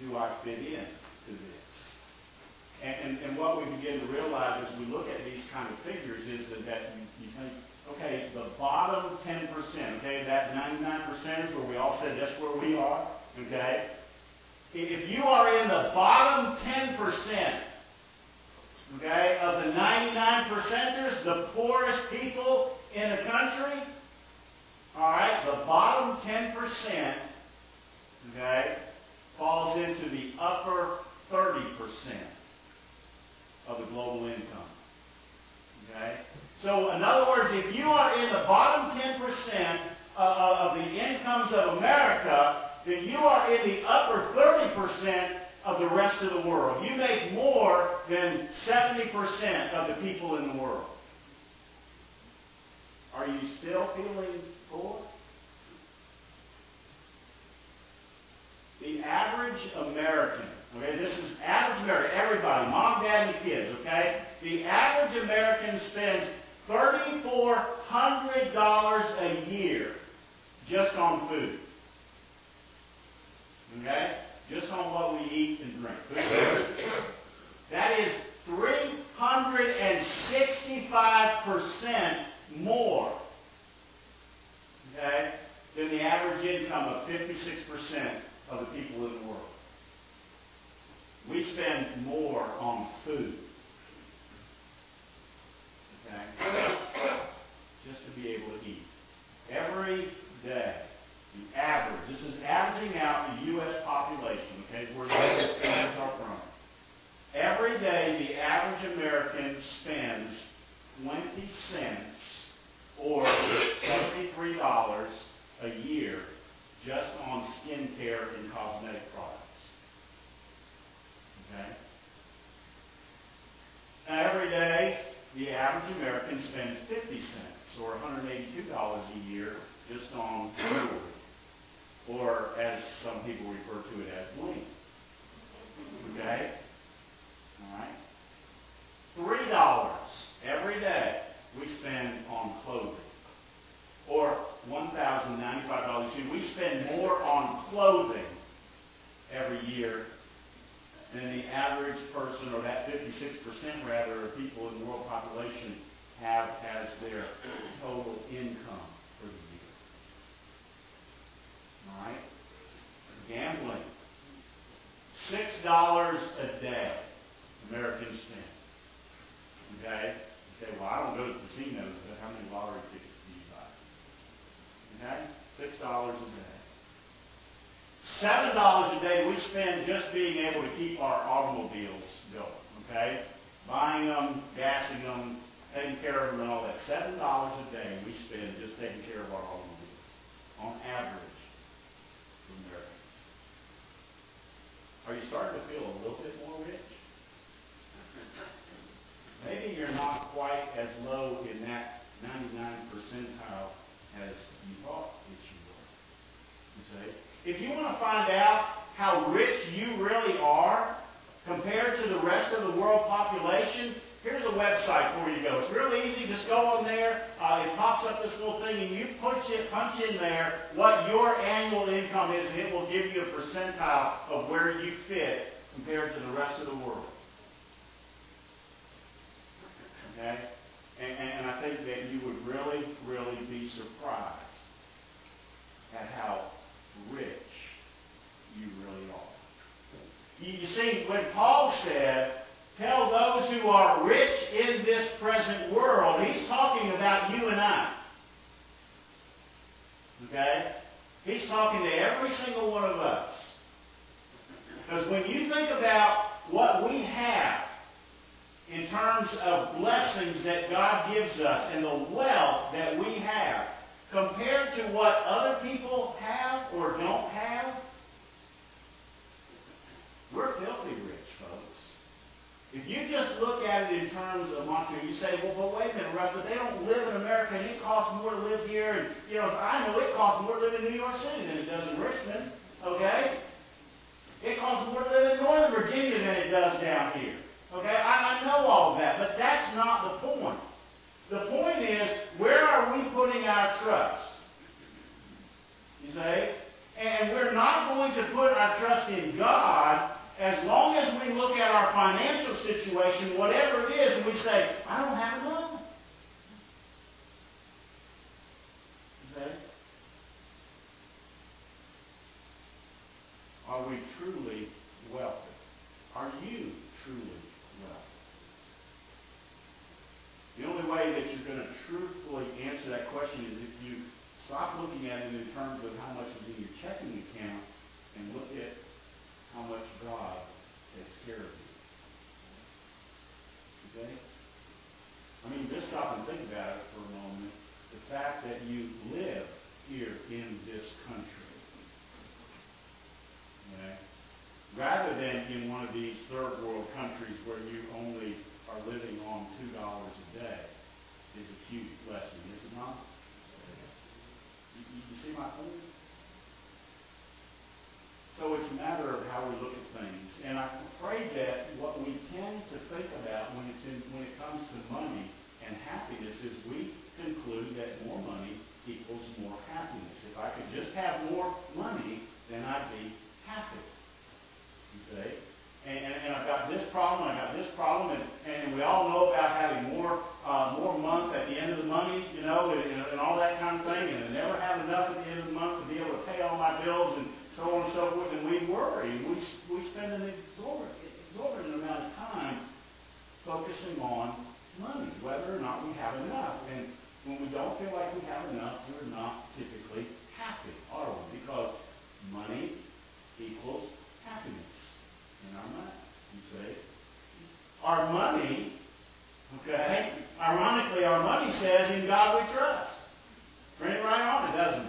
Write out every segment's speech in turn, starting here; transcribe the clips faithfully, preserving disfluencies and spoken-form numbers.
do I fit in to this? And, and, and what we begin to realize as we look at these kind of figures is that, that you, you think, okay, the bottom ten percent, okay, that ninety-nine percent is where we all said that's where we are, okay? If you are in the bottom ten percent, okay, of the ninety-nine percenters, the poorest people in the country, all right, the bottom ten percent, okay, falls into the upper thirty percent of the global income. Okay? So, in other words, if you are in the bottom ten percent of, of the incomes of America, then you are in the upper thirty percent of the rest of the world. You make more than seventy percent of the people in the world. Are you still feeling poor? The average American, okay, this is average American, everybody, mom, dad, and kids, okay? The average American spends three thousand four hundred dollars a year just on food. Okay? Just on what we eat and drink. Food. That is three hundred sixty-five percent more, okay, than the average income of fifty-six percent of the people in the world. We spend more on food. Okay? Just to be able to eat. Every day, the average, this is averaging out the U S population, okay, where the figures are from. Every day, the average American spends twenty cents or seventy-three dollars a year just on skincare and cosmetic products. Okay? Now, every day, the average American spends fifty cents or one hundred eighty-two dollars a year just on jewelry, or as some people refer to it as bling. Okay? All right? three dollars every day we spend on clothing, or one thousand ninety-five dollars. See, we spend more on clothing every year than the average person, or that fifty-six percent rather, of people in the world population have as their total income for the year. All right? Gambling. six dollars a day Americans spend. Okay? You say, well, I don't go to casinos, but how many lottery tickets do you buy? Okay? six dollars a day. seven dollars a day we spend just being able to keep our automobiles going. Okay? Buying them, gassing them, taking care of them and all that. seven dollars a day we spend just taking care of our automobiles. On average, for Americans. Are you starting to feel a little bit more rich? Maybe you're not quite as low in that ninety-nine percentile as you thought that you were. You see? If you want to find out how rich you really are compared to the rest of the world population, here's a website for you to go. It's really easy. Just go on there. Uh, it pops up this little thing, and you punch, it, punch in there what your annual income is, and it will give you a percentile of where you fit compared to the rest of the world. Okay? And, and, and I think that you would really, really be surprised at how rich you really are. You, you see, when Paul said, tell those who are rich in this present world, he's talking about you and I. Okay? He's talking to every single one of us. Because when you think about what we have in terms of blessings that God gives us and the wealth that we have, compared to what other people have or don't have, we're filthy rich, folks. If you just look at it in terms of monetary, you say, well, but wait a minute, Russ, but they don't live in America and it costs more to live here. And, you know, I know it costs more to live in New York City than it does in Richmond. Okay? It costs more to live in Northern Virginia than it does down here. Okay? I, I know all of that, but that's not the point. The point is, where are we putting our trust? You say? And, And we're not going to put our trust in God as long as we look at our financial situation, whatever it is, and we say, I don't have enough. Okay? Are we truly wealthy? Are you truly wealthy? The only way that you're going to truthfully answer that question is if you stop looking at it in terms of how much is in your checking account and look at how much God takes care of you. Okay? I mean, just stop and think about it for a moment. The fact that you live here in this country. Okay? Rather than in one of these third world countries where you only are living on two dollars a day is a huge blessing, is it not? You, you see my point? So it's a matter of how we look at things. And I'm afraid that what we tend to think about when, it's in, when it comes to money and happiness is we conclude that more money equals more happiness. If I could just have more money, then I'd be happy. You see? And, and, and I've got this problem, I've got this problem, and, and we all know about having more uh, more month at the end of the money, you know, and, and all that kind of thing, and I never have enough at the end of the month to be able to pay all my bills and so on and so forth, and we worry. We, we spend an exorbitant, exorbitant amount of time focusing on money, whether or not we have enough. And when we don't feel like we have enough, we're not typically happy, are we? Because money equals happiness in our mind, you see. Our money, okay, ironically, our money says, in God we trust. Print it right on it, doesn't it?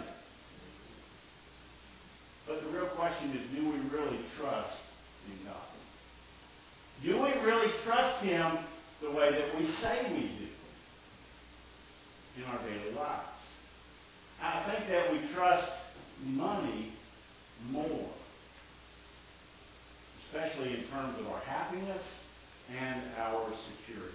But the real question is, do we really trust in God? Do we really trust Him the way that we say we do in our daily lives? I think that we trust money more, especially in terms of our happiness and our security.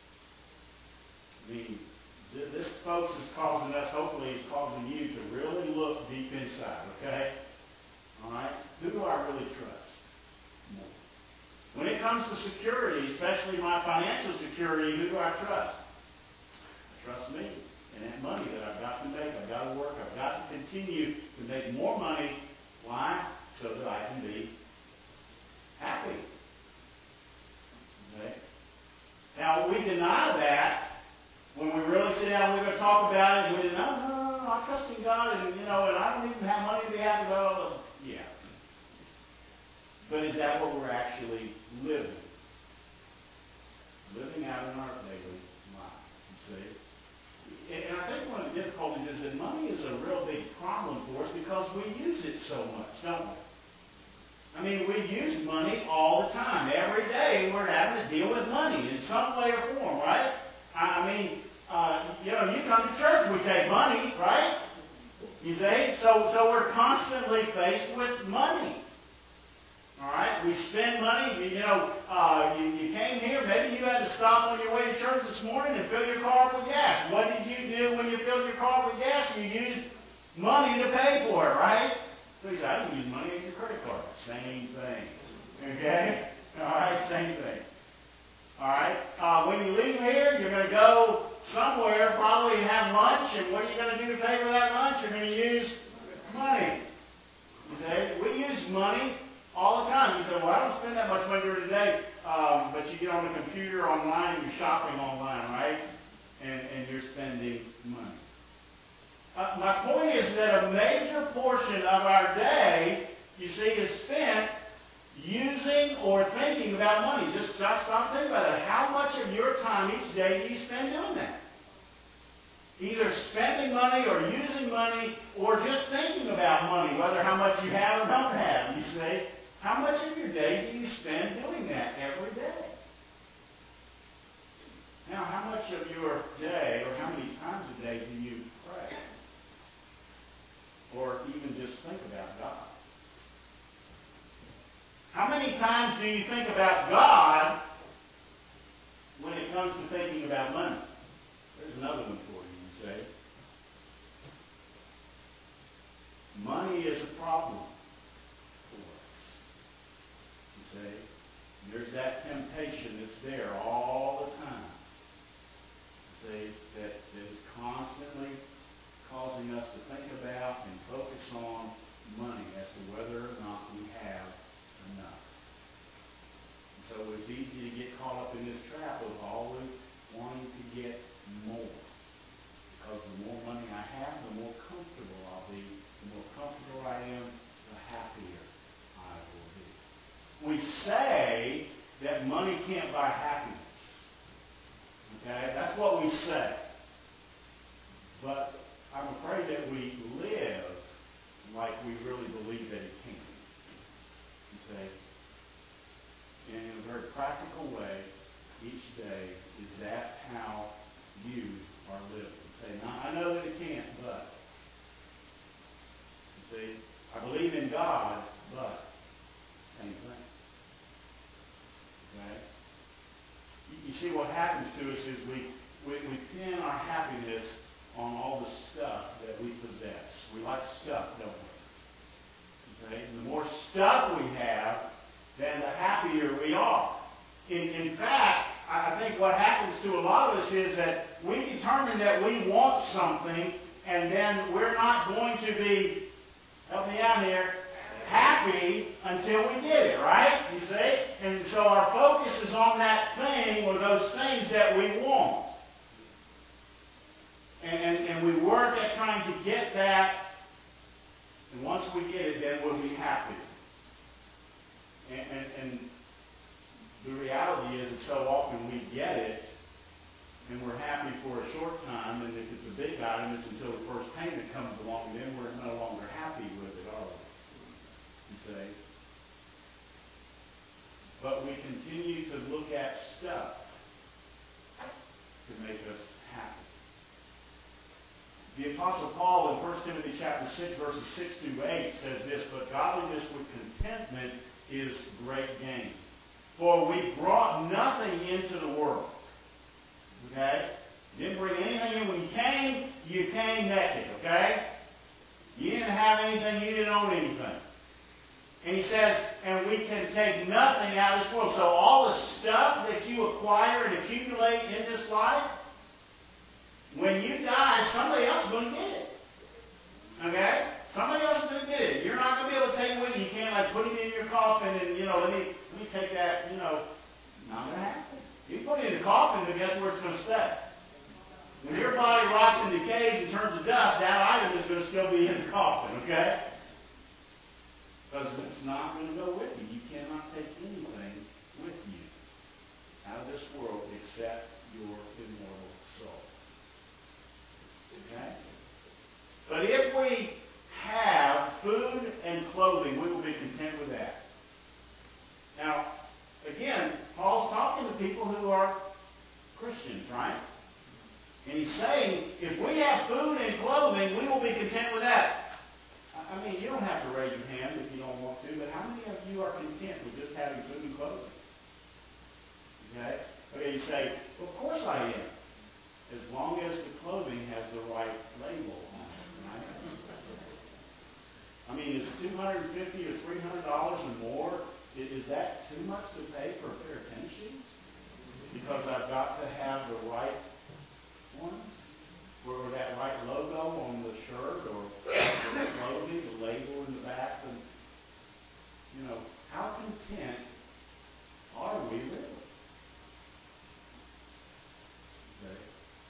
I mean, this, folks, is causing us, hopefully it's causing you to really look deep inside, okay? All right? Who do I really trust more? When it comes to security, especially my financial security, who do I trust? I trust me and that money that I've got to make. I've got to work. I've got to continue to make more money. Why? So that I can be happy. Okay? Now, we deny that when we really sit down and we're going to talk about it, and we say, no, no, no, no, I trust in God, and, you know, and I don't even have money to be happy. Well, yeah. But is that what we're actually living? Living out in our daily life, you see? And I think one of the difficulties is that money is a real big problem for us because we use it so much, don't we? I mean, we use money all the time. Every day we're having to deal with money in some way or form, right? I mean, uh, you know, you come to church, we take money, right? You see? So, so we're constantly faced with money. All right? We spend money. You know, uh, you, you came here. Maybe you had to stop on your way to church this morning and fill your car up with gas. What did you do when you filled your car up with gas? You used money to pay for it, right? So you say, I didn't use money, I used a credit card. Same thing. Okay? All right? Same thing. All right? Uh, when you leave here, you're going to go somewhere, probably have lunch, and what are you going to do to pay for that lunch? You're going to use money. You say, we use money all the time. You say, well, I don't spend that much money during the day, um, but you get on the computer online and you're shopping online, right? And, and you're spending money. Uh, my point is that a major portion of our day, you see, is spent using or thinking about money. Just stop, stop thinking about it. How much of your time each day do you spend doing that? Either spending money or using money or just thinking about money, whether how much you have or don't have, you see. How much of your day do you spend doing that every day? Now, how much of your day or how many times a day do you pray? Or even just think about God? How many times do you think about God when it comes to thinking about money? There's another one for you, you say. money is a problem for us. You see? There's that temptation that's there all the time. You see? That, that is constantly causing us to think about and focus on money as to whether or not we have enough. And so it's easy to get caught up in this trap of always wanting to get more. Because the more money I have, the more comfortable I'll be. The more comfortable I am, the happier I will be. We say that money can't buy happiness. Okay? That's what we say. But I'm afraid that we live like we really believe that it can. You say, in a very practical way, each day, is that how you are living? You say, now, I know that it can't, but. You see, I believe in God, but. Same thing. Okay? You, you see, what happens to us is we, we, we pin our happiness on all the stuff that we possess. We like stuff, don't we? Okay? And the more stuff we have, then the happier we are. In, in fact, I think what happens to a lot of us is that we determine that we want something, and then we're not going to be, help me out here, happy until we get it, right? You see? And so our focus is on that thing or those things that we want. And, and, and we work at trying to get that, and once we get it, then we'll be happy. And, and, and the reality is that so often we get it, and we're happy for a short time, and if it's a big item, it's until the first payment comes along, and then we're no longer happy with it, are we? You say? But we continue to look at stuff to make us happy. The Apostle Paul in First Timothy chapter six, verses six through eight says this, but godliness with contentment is great gain. For we brought nothing into the world. Okay? You didn't bring anything in. When you came, you came naked. Okay? You didn't have anything. You didn't own anything. And he says, and we can take nothing out of this world. So all the stuff that you acquire and accumulate in this life, when you die, somebody else is going to get it. Okay? Somebody else is going to get it. You're not going to be able to take it with you. You can't like put it in your coffin and, you know, let me let me take that, you know. Not going to happen. You put it in the coffin, but guess where it's going to stay? When your body rots and decays and turns to dust, that item is going to still be in the coffin, okay? Because it's not going to go with you. You cannot take anything with you out of this world except your immortal soul. Okay? But if we have food and clothing, we will be content with that. Now, again, Paul's talking to people who are Christians, right? And he's saying, if we have food and clothing, we will be content with that. I mean, you don't have to raise your hand if you don't want to, but how many of you are content with just having food and clothing? Okay? Okay, you say, well, of course I am. As long as the clothing has the right label on it, right? I mean, is two hundred fifty dollars or three hundred dollars or more, is that too much to pay for a pair of tennis shoes? Because I've got to have the right ones? Or that right logo on the shirt or the clothing, the label in the back. And, you know, how content are we really? Okay.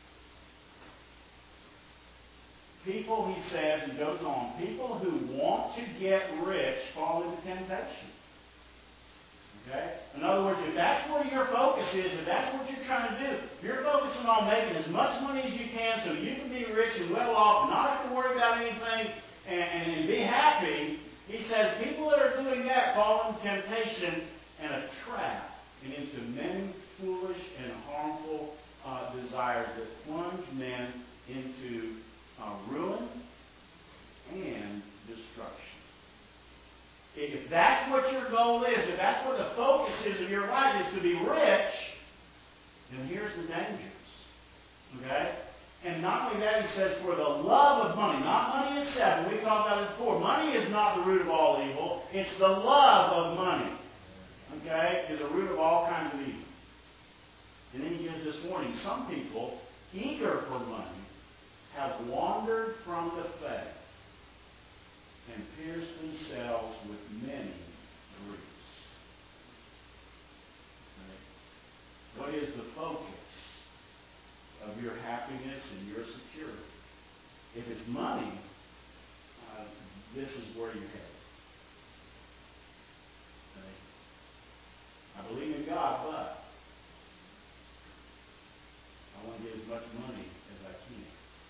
People, he says, and goes on, people who want to get rich fall into temptation. Okay? In other words, if that's where your focus is, if that's what you're trying to do, if you're focusing on making as much money as you can so you can be rich and well off and not have to worry about anything and, and, and be happy, he says people that are doing that fall into temptation and a trap and into many foolish and harmful uh, desires that plunge men into uh, ruin and destruction. If that's what your goal is, if that's what the focus is of your life is to be rich, then here's the dangers. Okay? And not only that, he says, for the love of money, not money itself. And we talked about this before. Money is not the root of all evil. It's the love of money. Okay? Is a root of all kinds of evil. And then he gives this warning. Some people, eager for money, have wandered from the faith and pierced themselves with many griefs. Right? What is the focus of your happiness and your security? If it's money, uh, this is where you're headed. Right? I believe in God, but I want to get as much money as I can.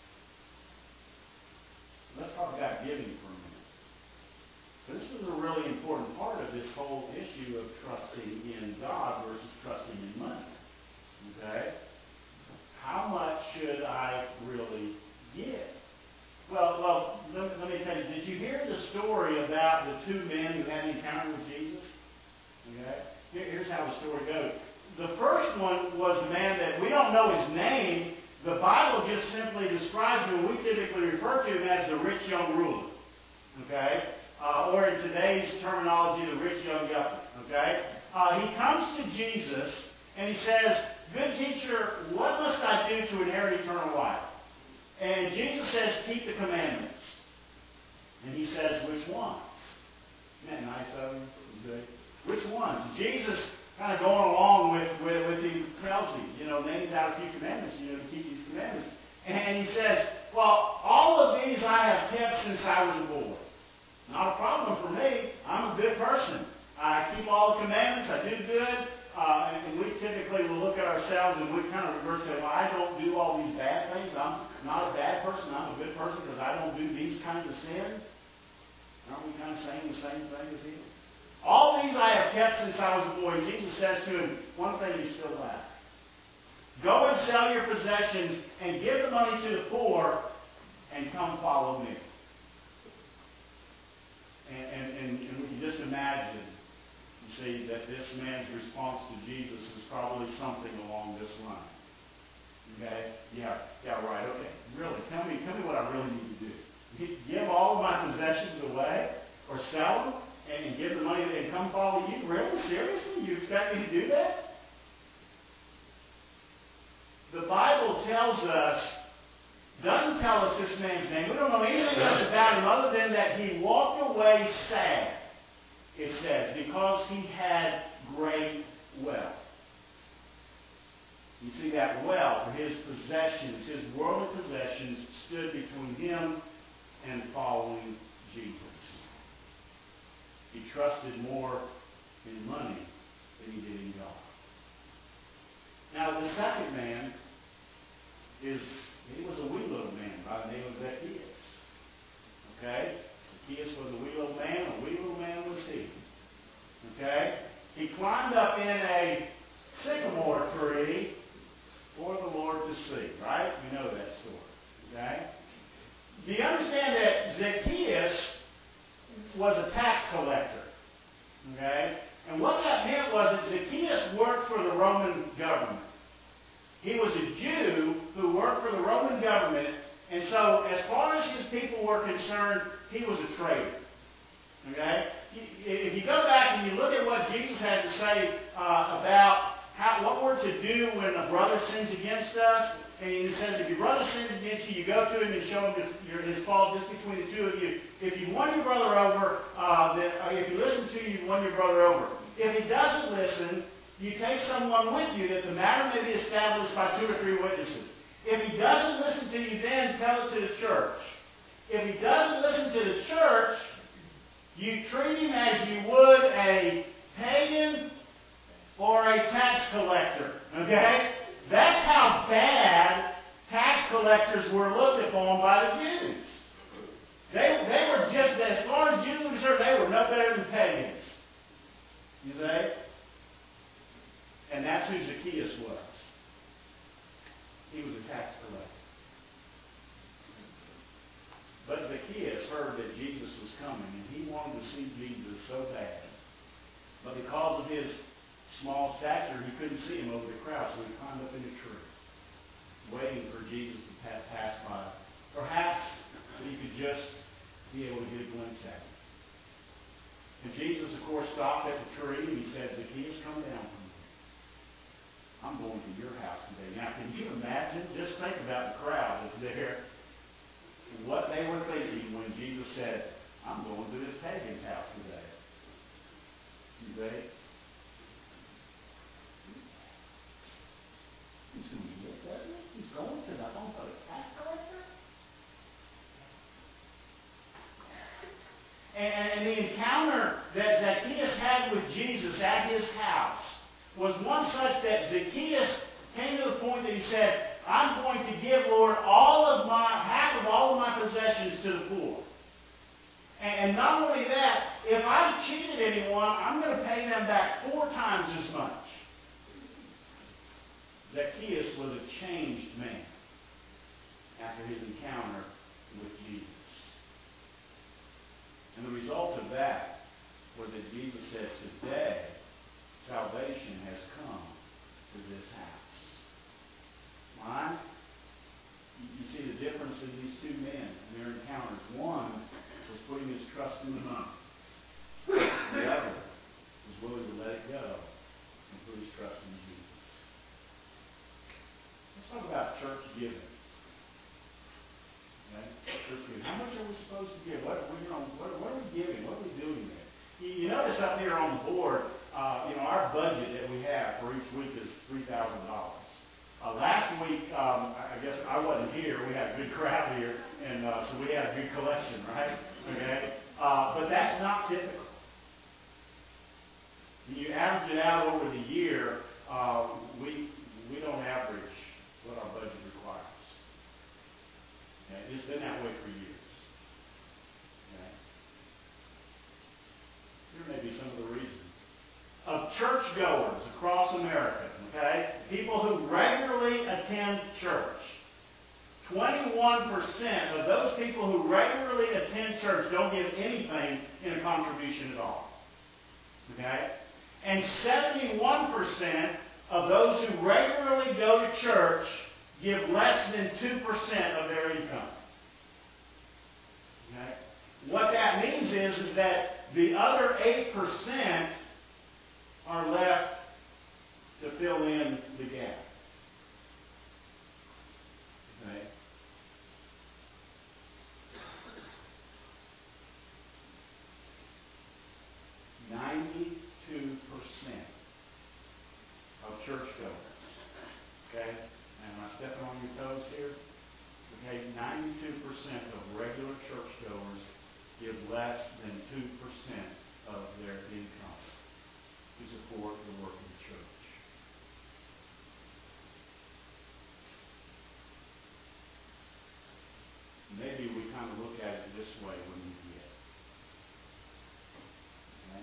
Let's talk about giving for a minute. This is a really important part of this whole issue of trusting in God versus trusting in money. Okay? How much should I really give? Well, well, let, let me tell you, did you hear the story about the two men who had an encounter with Jesus? Okay? Here, here's how the story goes. The first one was a man that we don't know his name. The Bible just simply describes him. We typically refer to him as the rich young ruler. Okay? Uh, or in today's terminology, the rich young yuppie. Okay? Uh, he comes to Jesus and he says, "Good teacher, what must I do to inherit eternal life?" And Jesus says, "Keep the commandments." And he says, "Which ones?" Isn't that nice of him? Good. Which ones? Jesus kind of going along with, with, with the Kelsey, you know, names out a few commandments, you know, to keep these commandments. And he says, "Well, all of these I have kept since I was a boy." Not a problem for me. I'm a good person. I keep all the commandments. I do good. Uh, and, and we typically will look at ourselves and we kind of reverse say, "Well, I don't do all these bad things. I'm not a bad person. I'm a good person because I don't do these kinds of sins." Aren't we kind of saying the same thing as him? All these I have kept since I was a boy. Jesus says to him, one thing you still lack. Go and sell your possessions and give the money to the poor and come follow me. And, and, and, and we can just imagine, you see, that this man's response to Jesus is probably something along this line. Okay? Yeah, yeah, right, okay. Really, tell me, tell me what I really need to do. Give all of my possessions away or sell them and, and give the money and come follow you? Really? Seriously? You expect me to do that? The Bible tells us, doesn't tell us this man's name. We don't know anything else about him other than that he walked away sad, it says, because he had great wealth. You see, that wealth, his possessions, his worldly possessions, stood between him and following Jesus. He trusted more in money than he did in God. Now, the second man is, he was a wee little man by the name of Zacchaeus. Okay? Zacchaeus was a wee little man. A wee little man was he. Okay? He climbed up in a sycamore tree for the Lord to see. Right? You know that story. Okay? Do you understand that Zacchaeus was a tax collector? Okay? And what that meant was that Zacchaeus worked for the Roman government. He was a Jew who worked for the Roman government, and so as far as his people were concerned, he was a traitor. Okay? If you go back and you look at what Jesus had to say uh, about how, what we're to do when a brother sins against us, and he says if your brother sins against you, you go to him and show him your, his fault just between the two of you. If you won your brother over, uh, then, uh, if he listens to you, you've won your brother over. If he doesn't listen, you take someone with you that the matter may be established by two or three witnesses. If he doesn't listen to you, then tell it to the church. If he doesn't listen to the church, you treat him as you would a pagan or a tax collector. Okay? That's how bad tax collectors were looked upon by the Jews. They, they were just, as far as Jews were concerned, they were no better than pagans. You see? And that's who Zacchaeus was. He was a tax collector. But Zacchaeus heard that Jesus was coming, and he wanted to see Jesus so bad. But because of his small stature, he couldn't see him over the crowd, so he climbed up in a tree. waiting for Jesus to pa- pass by. Perhaps he could just be able to get a glimpse at him. And Jesus, of course, stopped at the tree and he said, Zacchaeus, come down from here. I'm going to your house today. Now, can you imagine? Just think about the crowd that's there. What they were thinking when Jesus said, I'm going to this pagan's house today. You say, he's going to get, doesn't he? He's going to the home of a tax collector? And, and the encounter that Zacchaeus had with Jesus at his house was one such that Zacchaeus came to the point that he said, I'm going to give, Lord, all of my, half of all of my possessions to the poor. And not only that, if I've cheated anyone, I'm going to pay them back four times as much. Zacchaeus was a changed man after his encounter with Jesus. And the result of that was that Jesus said, today, salvation has come to this house. Why? You see the difference in these two men and their encounters. One was putting his trust in the money. The other was willing to let it go and put his trust in Jesus. Let's talk about church giving. Okay? Church giving. How much are we supposed to give? What, you know, what, what are we giving? What are we doing there? You, you notice up here on the board, uh, you know, our budget that we have for each week is three thousand dollars. Uh, last week, um, I guess I wasn't here. We had a good crowd here, and uh, so we had a good collection, right? Okay, uh, but that's not typical. When you average it out over the year, uh, we we don't average what our budget requires. Okay? It's been that way for years. Okay? Here may be some of the reasons. Of churchgoers across America, okay? People who regularly attend church. twenty-one percent of those people who regularly attend church don't give anything in a contribution at all. Okay? And seventy-one percent of those who regularly go to church give less than two percent of their income. Okay? What that means is, is that the other eight percent are left to fill in the gap. Okay? ninety-two percent of churchgoers. Okay? And am I stepping on your toes here? Okay, ninety-two percent of regular churchgoers give less than two percent of their income to support the work of the church. Maybe we kind of look at it this way when we give. Okay?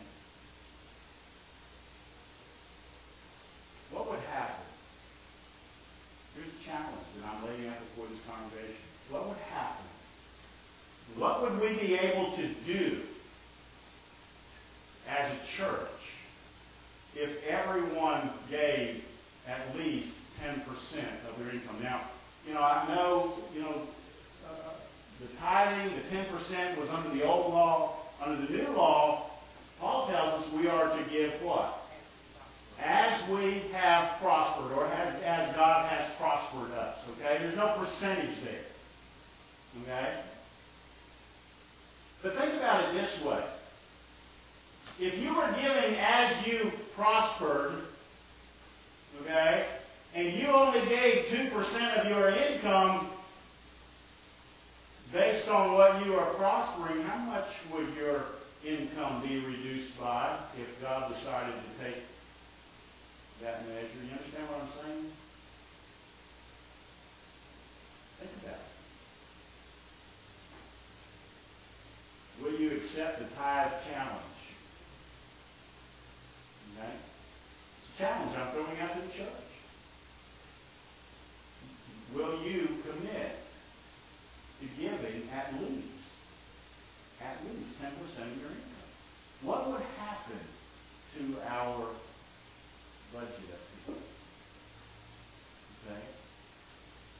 What would happen? Here's a challenge that I'm laying out before this congregation. What would happen? What would we be able to do as a church if everyone gave at least ten percent of their income? Now, you know, I know, you know, uh, the tithing, the ten percent was under the old law. Under the new law, Paul tells us we are to give what? As we have prospered, or as, as God has prospered us. Okay? There's no percentage there. Okay? But think about it this way. If you were giving as you prospered, okay, and you only gave two percent of your income based on what you are prospering, how much would your income be reduced by if God decided to take that measure? You understand what I'm saying? Think about it. Will you accept the tithe challenge? Okay? It's a challenge I'm throwing out to the church. Will you commit to giving at least, at least ten percent of your income? What would happen to our budget up here? Okay?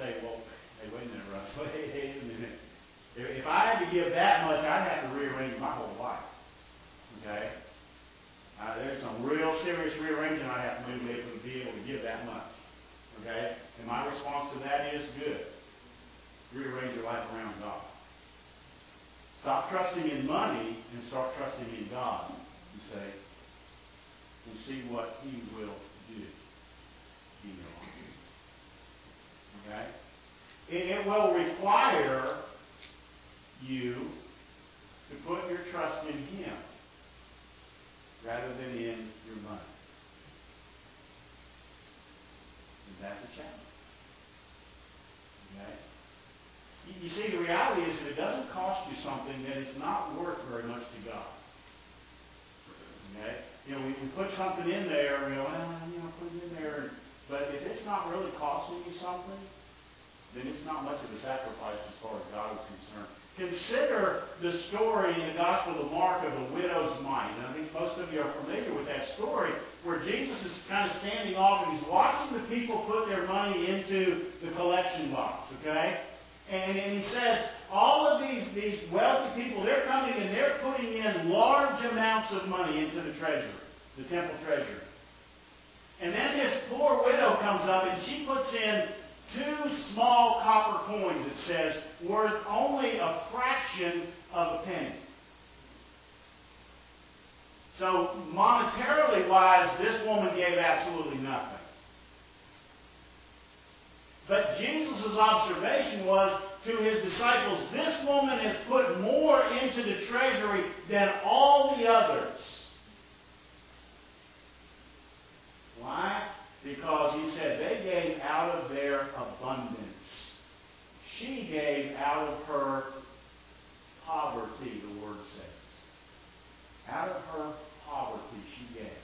say, well, hey, wait a minute, Russ. Wait, hey, a minute. If, if I had to give that much, I'd have to rearrange my whole life. Okay? Uh, there's some real serious rearranging I have to do to be able to, be able to give that much. Okay? And my response to that is good. Rearrange your life around God. Stop trusting in money and start trusting in God, you say, and see what He will do in your life. Okay? It, it will require you to put your trust in Him rather than in your money. And that's a challenge. Okay? You, you see, the reality is that it doesn't cost you something that it's not worth very much to God. Okay? You know, we, we put something in there, and we go, well, you know, put it in there. But if it's not really costing you something, then it's not much of a sacrifice as far as God is concerned. Consider the story in the Gospel of Mark of the widow's mite. And I think most of you are familiar with that story, where Jesus is kind of standing off and He's watching the people put their money into the collection box, okay? And, and He says, all of these, these wealthy people, they're coming and they're putting in large amounts of money into the treasury, the temple treasury. And then this poor widow comes up and she puts in two small copper coins, it says, worth only a fraction of a penny. So monetarily wise, this woman gave absolutely nothing. But Jesus' observation was to His disciples, this woman has put more into the treasury than all the others. Why? Because He said they gave out of their abundance. She gave out of her poverty, the Word says. Out of her poverty she gave.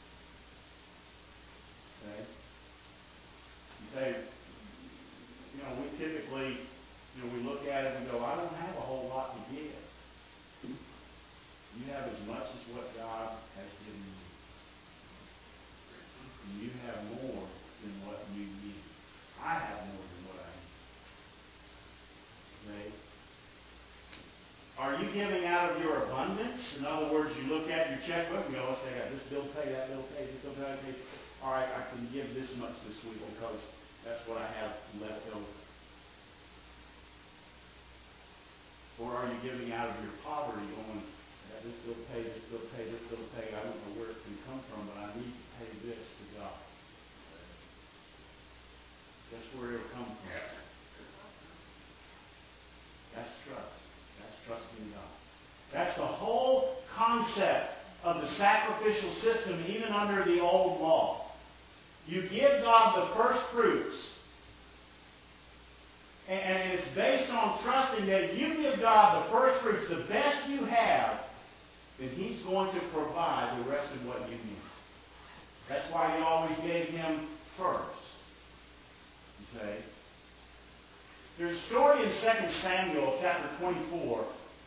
Okay? You say, you know, we typically, you know, we look at it and go, I don't have a whole lot to give. You have as much as what God has given you. And you have more than what you need. I have more than what I need. Okay? Are you giving out of your abundance? In other words, you look at your checkbook and go, let's say I got this bill to pay, that bill to pay, this bill to pay. All right, I can give this much this week because that's what I have left over. Or are you giving out of your poverty going, yeah, this bill to pay, this bill to pay, this bill to pay, I don't know where it can come from, but I need to pay this to God. That's where it'll come from. That's trust. That's trusting God. That's the whole concept of the sacrificial system, even under the old law. You give God the first fruits. And it's based on trusting that if you give God the first fruits, the best you have, then He's going to provide the rest of what you need. That's why He always gave Him first. Okay? There's a story in Second Samuel chapter twenty-four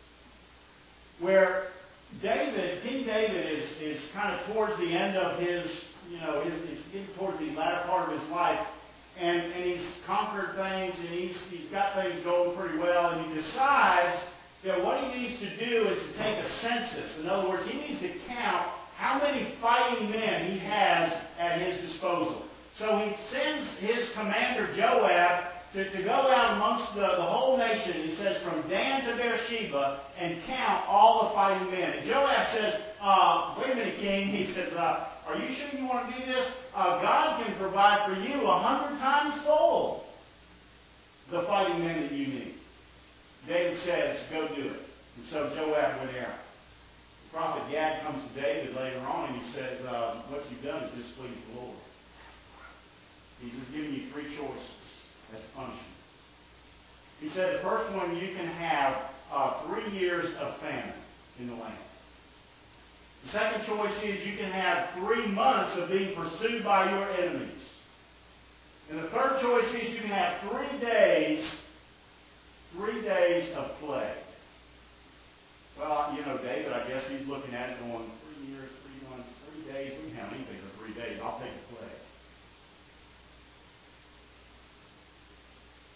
where David, King David is, is kind of towards the end of his, you know, his, he's getting towards the latter part of his life. And, and he's conquered things, and he's, he's got things going pretty well, and he decides that what he needs to do is to take a census. In other words, he needs to count how many fighting men he has at his disposal. So he sends his commander Joab to, to go out amongst the, the whole nation, he says, from Dan to Beersheba, and count all the fighting men. And Joab says, uh, wait a minute, King. He says, uh, are you sure you want to do this? Uh, God can provide for you a hundred times fold the fighting men that you need. David says, go do it. And so Joab went out. The prophet Gad comes to David later on and he says, uh, what you've done is displeased the Lord. He's just giving you three choices as punishment. He said the first one, you can have uh, three years of famine in the land. The second choice is you can have three months of being pursued by your enemies. And the third choice is you can have three days, three days of plague. Well, you know, David, I guess he's looking at it going, three years, three months, three days, we can have anything for three days. I'll take the plague.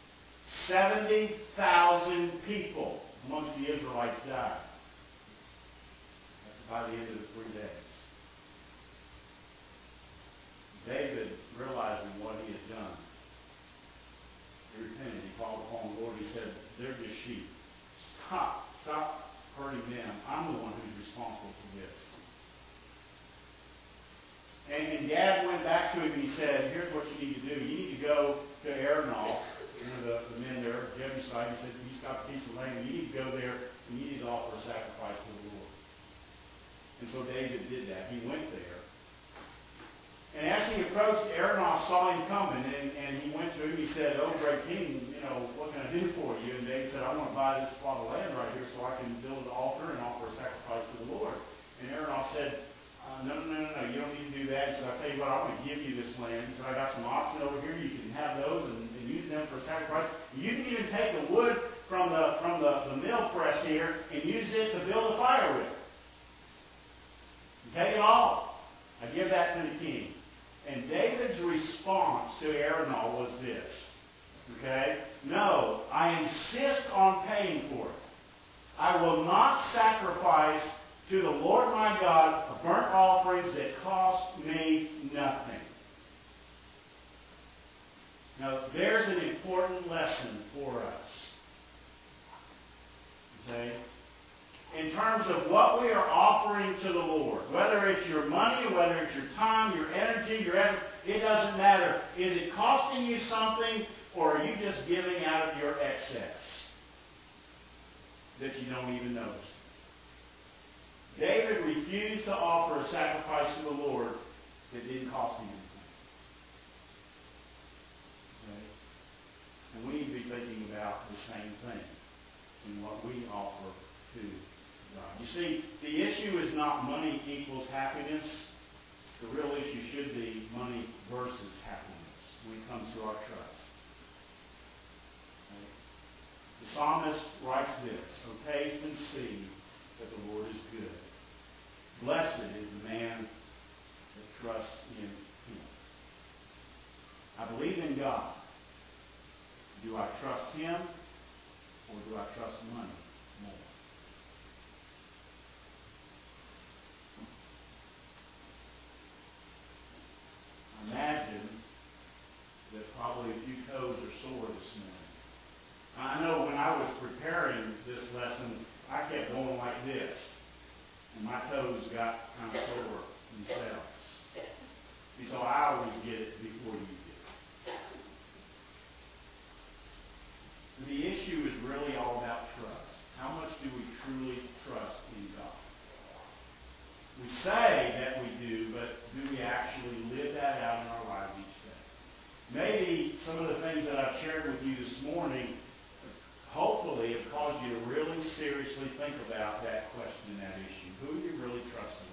seventy thousand people amongst the Israelites died. By the end of the three days. David, realizing what he had done, he repented. He called upon the Lord. He said, they're just sheep. Stop. Stop hurting them. I'm the one who's responsible for this. And, and Gad went back to him and he said, here's what you need to do. You need to go to Aronah, one of the, the men there, Jebusite. He said, he's got a piece of land. You need to go there and you need to offer a sacrifice to the Lord. And so David did that. He went there. And as he approached, Aronah saw him coming, and, and he went to him. He said, oh, great king, you know, what can I do for you? And David said, I want to buy this plot of land right here so I can build an altar and offer a sacrifice to the Lord. And Aronah said, uh, no, no, no, no, no, you don't need to do that. He said, I'll tell you what, I'm going to give you this land. He said, I got some oxen over here. You can have those and, and use them for sacrifice. You can even take the wood from the, from the, the mill press here and use it to build a fire with. Take it all. I give that to the king. And David's response to Aronah was this. Okay? No, I insist on paying for it. I will not sacrifice to the Lord my God a burnt offerings that cost me nothing. Now, there's an important lesson for us. Okay? In terms of what we are offering to the Lord. Whether it's your money, whether it's your time, your energy, your effort, it doesn't matter. Is it costing you something, or are you just giving out of your excess that you don't even notice? David refused to offer a sacrifice to the Lord that didn't cost him anything. Okay? And we need to be thinking about the same thing in what we offer to God. You see, the issue is not money equals happiness. The real issue should be money versus happiness when it comes to our trust. Okay? The psalmist writes this, "O taste and see that the Lord is good. Blessed is the man that trusts in Him." I believe in God. Do I trust Him, or do I trust money more? Imagine that probably a few toes are sore this morning. I know when I was preparing this lesson, I kept going like this, and my toes got kind of sore themselves. And so I always get it before you get it. The issue is really all about trust. How much do we truly trust in God? We say that we do, but do we actually live that out in our lives each day? Maybe some of the things that I've shared with you this morning, hopefully, have caused you to really seriously think about that question, that issue. Who are you really trusting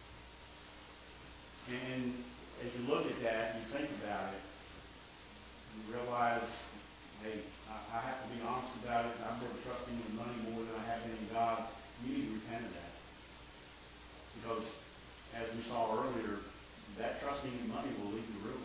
in? And as you look at that, you think about it, you realize, hey, I have to be honest about it. I'm really trusting in money more than I have been in God. You need to repent of that. Because, as we saw earlier, that trusting in money will lead to ruin.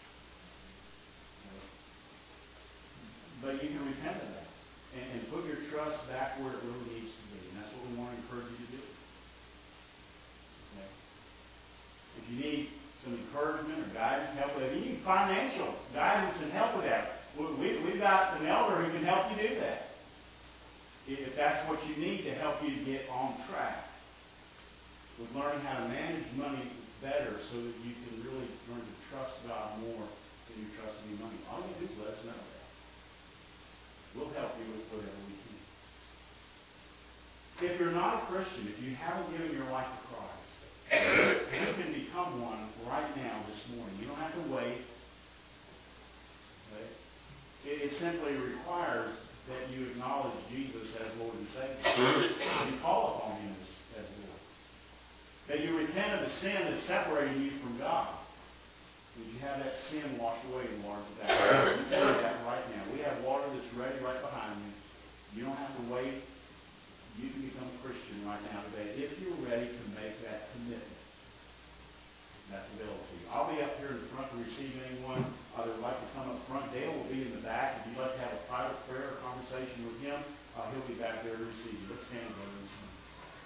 But you can repent of that. And, and put your trust back where it really needs to be. And that's what we want to encourage you to do. Okay? If you need some encouragement or guidance, help with that. If you need financial guidance and help with that, we, we've got an elder who can help you do that. If that's what you need to help you to get on track with learning how to manage money better so that you can really learn to trust God more than you trust in money. All you do is let us know that. We'll help you with whatever we can. If you're not a Christian, if you haven't given your life to Christ, you can become one right now this morning. You don't have to wait. Okay? It, it simply requires that you acknowledge Jesus as Lord and Savior. You call upon Him as, as Lord. That you repent of the sin that's separating you from God. Would you have that sin washed away in water with that? You can do that right now. We have water that's ready right behind you. You don't have to wait. You can become a Christian right now today if you're ready to make that commitment. That's available to you. I'll be up here in the front to receive anyone uh, that would like to come up front. Dale will be in the back. If you'd like to have a private prayer conversation with him, uh, he'll be back there to receive you. Let's stand and go to this one.